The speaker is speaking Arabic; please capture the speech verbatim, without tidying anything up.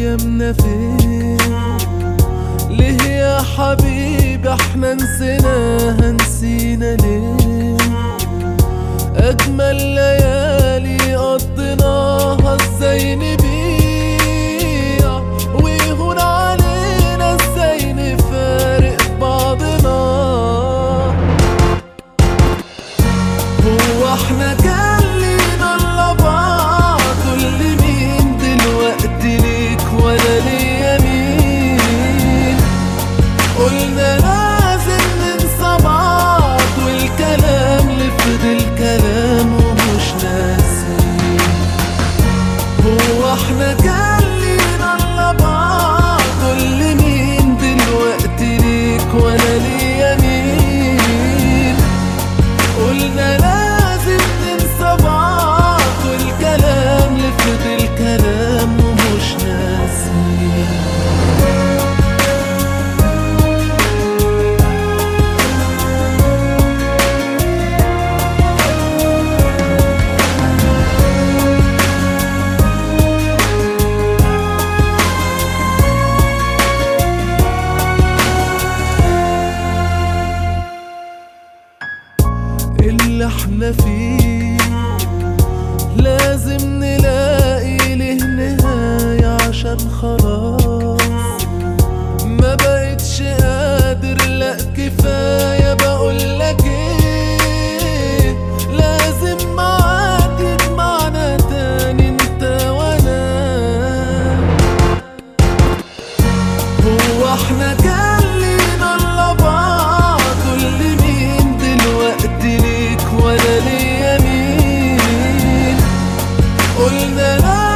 ايامنا فين؟ ليه يا حبيبي احنا نسيناها نسينا ليه؟ اجمل ليالي قضيناها ازاي نبيع ويهون علينا ازاي نفارق بعضنا؟ هو احنا كان لينا الا بعض واللي مين دلوقتي ليك ولا ليا مين؟ قلنا لازم ننسى بعض والكلام لفضل كلام ومش ناسي. هو احنا كان لينا الا بعض واللي مين دلوقتي ليك ولا ليا مين؟ قلنا لازم ننسى بعض والكلام لفضل كلام ومش ناسي. اللي احنا فيه لازم نلاقي له نهاية عشان خلاص ما بقتش قادر، لا كفاية بقولك ايه، لازم معاك يجمعنا تاني انت وانا. هو احنا كان لينا الا بعض واللي مين دلوقتي ليك ولا ليا مين؟ قلنا لا